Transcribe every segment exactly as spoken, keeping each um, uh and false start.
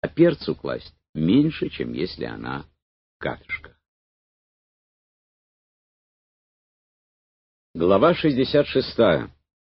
а перцу класть меньше, чем если она в катышках. Глава шестьдесят шестая.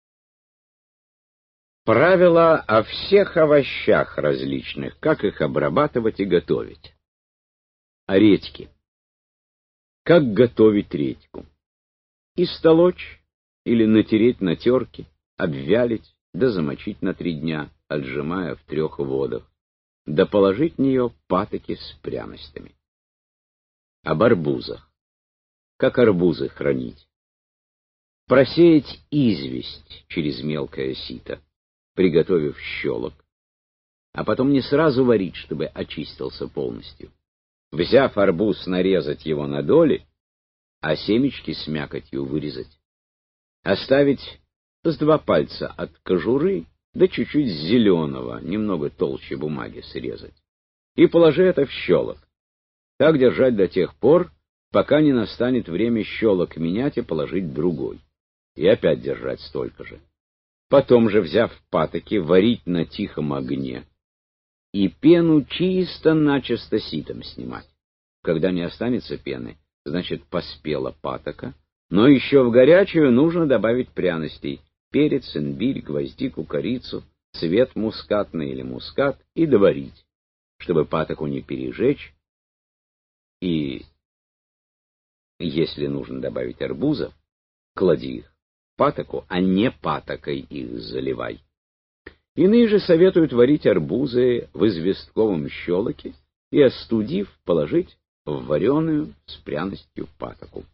Правила о всех овощах различных, как их обрабатывать и готовить. О редьке. Как готовить редьку? Истолочь или натереть на терке, обвялить, да замочить на три дня, отжимая в трех водах, да положить в нее патоки с пряностями. Об арбузах. Как арбузы хранить? Просеять известь через мелкое сито, приготовив щелок, а потом не сразу варить, чтобы очистился полностью. Взяв арбуз, нарезать его на доли, а семечки с мякотью вырезать. Оставить с два пальца от кожуры, да чуть-чуть зеленого, немного толще бумаги срезать. И положи это в щелок. Так держать до тех пор, пока не настанет время щелок менять и положить другой. И опять держать столько же. Потом же, взяв патоки, варить на тихом огне и пену чисто-начисто ситом снимать. Когда не останется пены, значит, поспела патока, но еще в горячую нужно добавить пряностей: перец, имбирь, гвоздику, корицу, цвет мускатный или мускат, и доварить, чтобы патоку не пережечь. И если нужно добавить арбузов, клади их в патоку, а не патокой их заливай. Иные же советуют варить арбузы в известковом щелоке и, остудив, положить в вареную с пряностью патоку.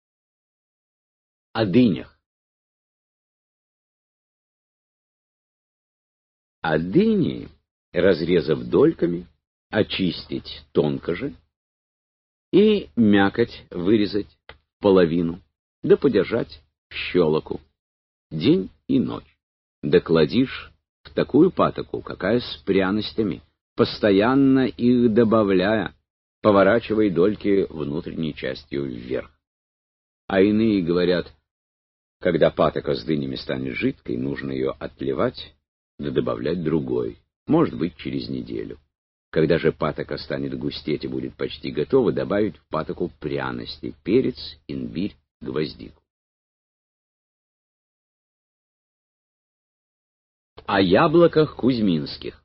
О дынях. А дыни, разрезав дольками, очистить тонко же и мякоть вырезать в половину, да подержать в щелоку день и ночь. Да кладишь в такую патоку, какая с пряностями, постоянно их добавляя, поворачивай дольки внутренней частью вверх. А иные говорят, когда патока с дынями станет жидкой, нужно ее отливать, да добавлять другой, может быть, через неделю. Когда же патока станет густеть и будет почти готова, добавить в патоку пряности: перец, имбирь, гвоздику. О яблоках кузьминских.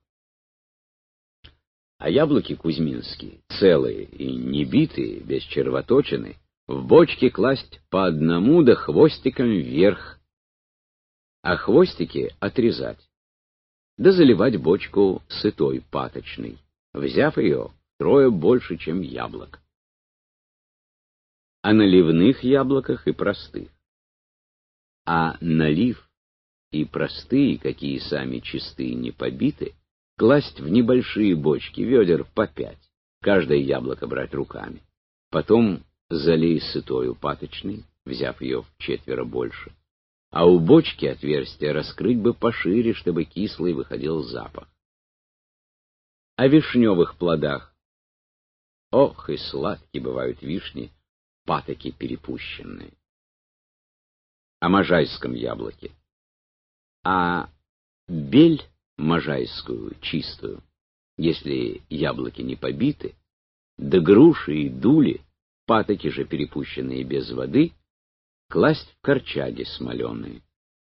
А яблоки кузьминские, целые и не битые, без червоточины, в бочке класть по одному да хвостиком вверх, а хвостики отрезать, да заливать бочку сытой паточной, взяв ее втрое больше, чем яблок. О наливных яблоках и простых. А налив и простые, какие сами чистые не побиты, класть в небольшие бочки, ведер по пять, каждое яблоко брать руками. Потом залей сытою паточной, взяв ее в четверо больше. А у бочки отверстие раскрыть бы пошире, чтобы кислый выходил запах. О вишневых плодах. Ох, и сладкие бывают вишни, патоки перепущенные. О можайском яблоке. А бель можайскую, чистую, если яблоки не побиты, да груши и дули, патоки же перепущенные без воды, класть в корчаги смоленые.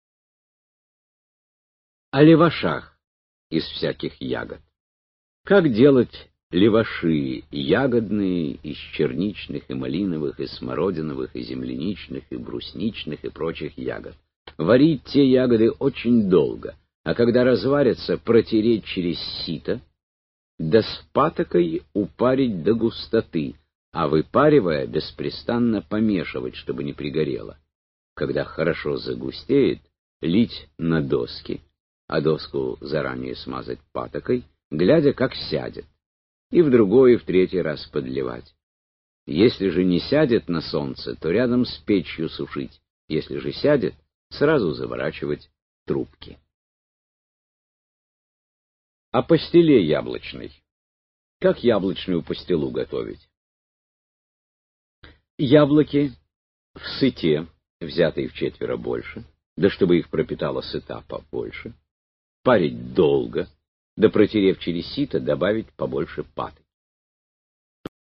О левашах из всяких ягод. Как делать леваши ягодные из черничных и малиновых, и смородиновых, и земляничных, и брусничных, и прочих ягод? Варить те ягоды очень долго, а когда разварятся, протереть через сито, да с патокой упарить до густоты, а выпаривая, беспрестанно помешивать, чтобы не пригорело. Когда хорошо загустеет, лить на доски, а доску заранее смазать патокой, глядя, как сядет, и в другой и в третий раз подливать. Если же не сядет на солнце, то рядом с печью сушить, если же сядет, сразу заворачивать трубки. О пастиле яблочной. Как яблочную пастилу готовить? Яблоки в сыте, взятые вчетверо больше, да чтобы их пропитала сыта побольше, парить долго, да протерев через сито, добавить побольше паты.